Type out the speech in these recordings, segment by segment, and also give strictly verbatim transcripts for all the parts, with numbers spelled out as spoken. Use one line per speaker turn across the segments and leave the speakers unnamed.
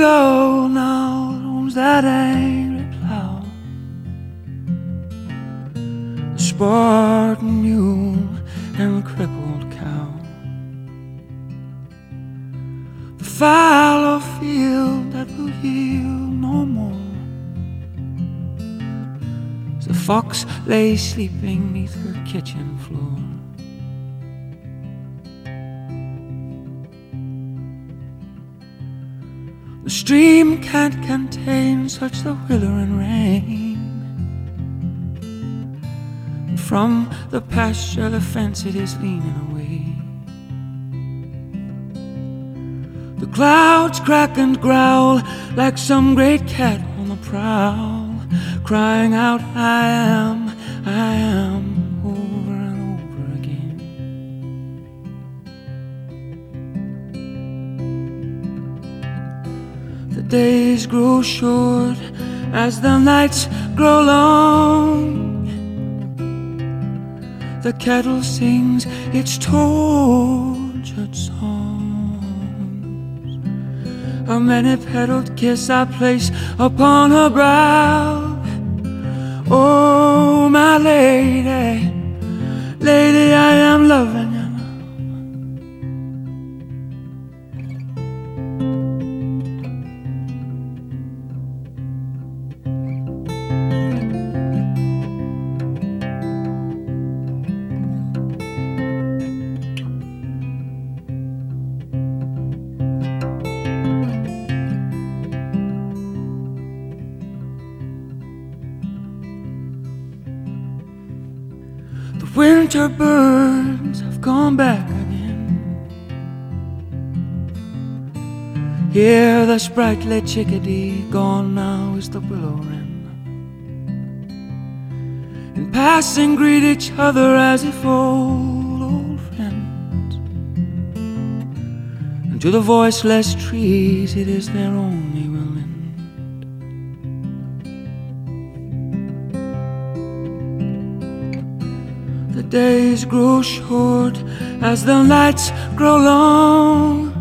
widow now owns that angry plow, the Spartan mule and the crippled cow, the fallow field that will yield no more. The fox lay sleeping neath her kitchen floor. The stream can't contain such the withering rain, and from the pasture the fence it is leaning away. The clouds crack and growl like some great cat on the prowl, crying out, I am, I am, over and over again. The days grow short as the nights grow long. The kettle sings its tortured songs. A many-petaled kiss I place upon her brow. Oh, my lady, lady, I am loving you. The winter birds have gone back again. Hear the sprightly chickadee, gone now is the willow wren. In passing greet each other as if old, old friends. And to the voiceless trees it is their only will end. The days grow short as the nights grow long.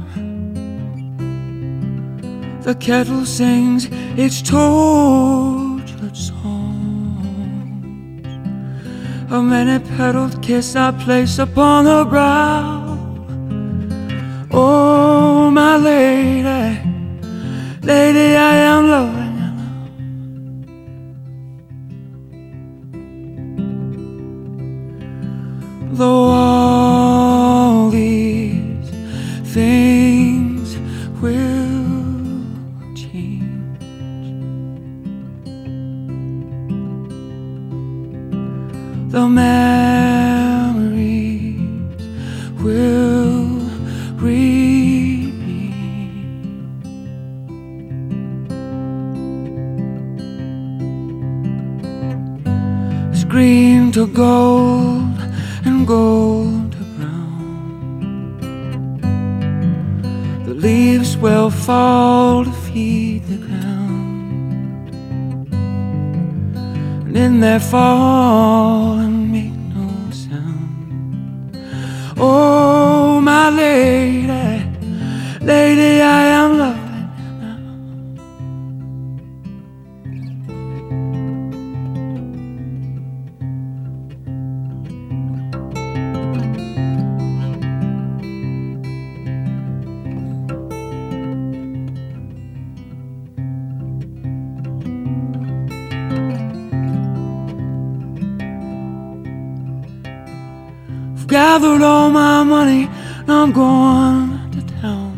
The kettle sings its tortured songs. A many-petaled kiss I place upon her brow. Oh, my lady, lady, I am loving. Though all these things will change, the memories will remain. It's green to gold and gold to brown. The leaves will fall to feed the ground, and in their fall and make no sound. Oh, my lady, lady, I am loving you now. Gathered all my money, now I'm going to town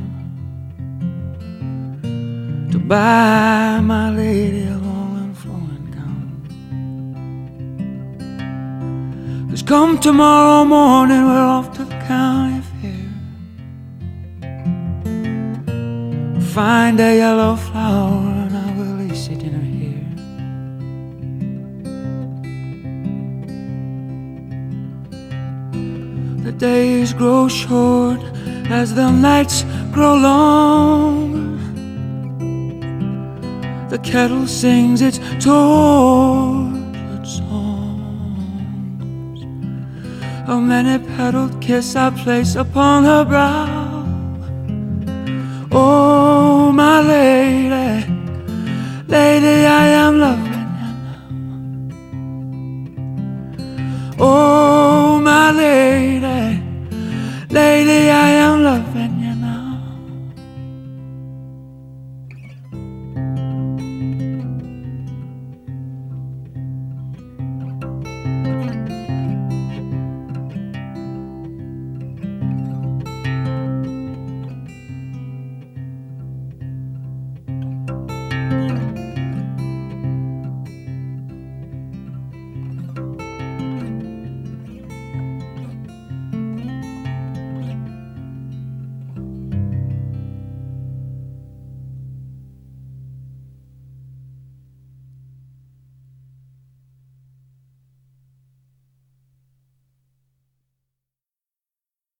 to buy my lady a long and flowing gown. 'Cause come tomorrow morning we're off to the county fair. Find a yellow flower and I will lace it in her hair. The days grow short as the nights grow long. The kettle sings its tortured songs. A many-petaled kiss I place upon her brow. Oh, my lady, Oh, my lady, lady, I